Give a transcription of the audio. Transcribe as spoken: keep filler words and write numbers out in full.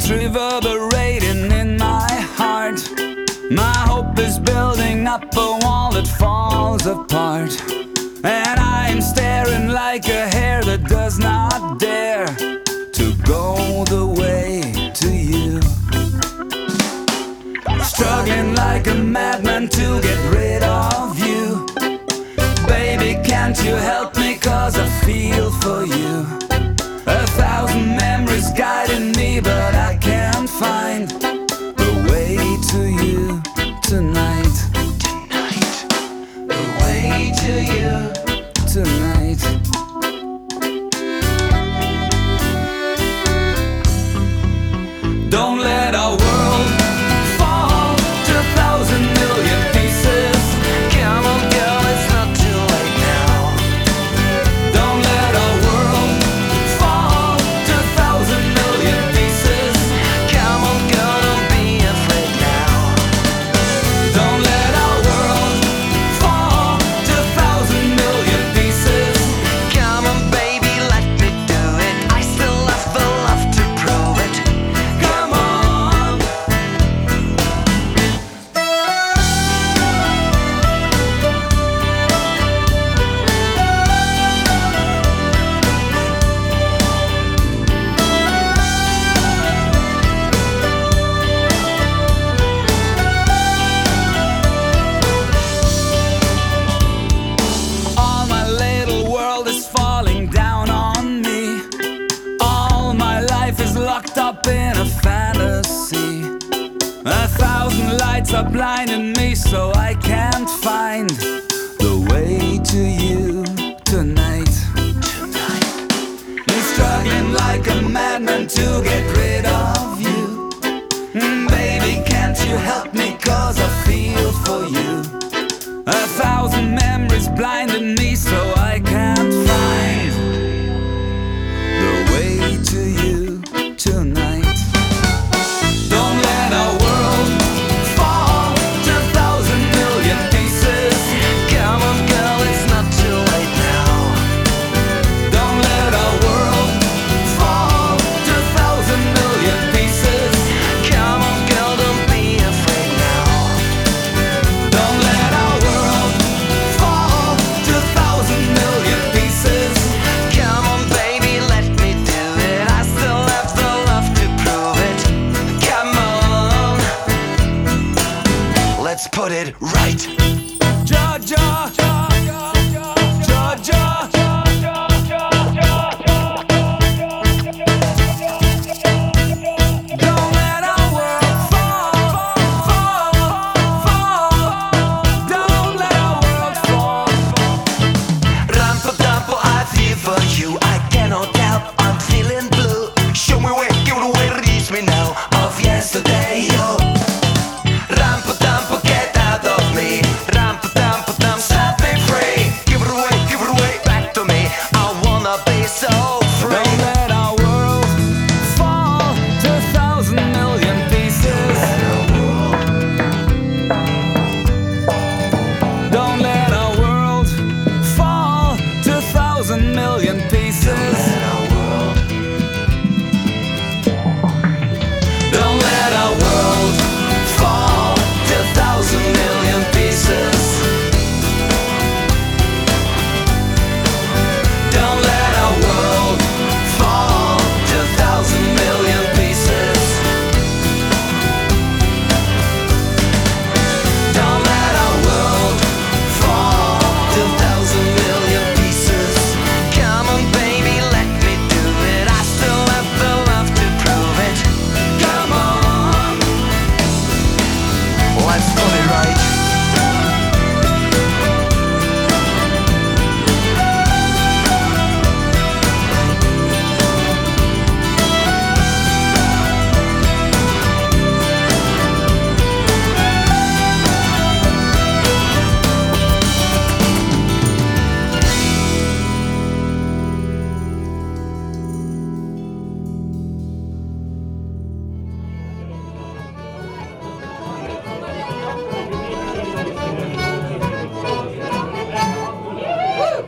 It's reverberating in my heart. My hope is building up a wall that falls apart. And I am staring like a hare that does not dare to go the way to you. Struggling like a madman to get rid of you. Baby, can't you help me, 'cause I feel for you. A thousand memories guiding me, but I can't find the way to you tonight. Tonight, the way to you tonight. Don't let our world fall to a thousand million pieces. Come on, girl, it's not too late now. Don't let our world fall to a thousand million pieces. Come on, girl, don't be afraid now. Don't let our world fall to a thousand million pieces. Come on, baby, let me do it. I still have the love to prove it. Come on. All my little world is falling down on me. All my life is locked up in a fantasy. A thousand lights are blinding me, so I can't find the way to you tonight. Tonight, I'm struggling like a madman to get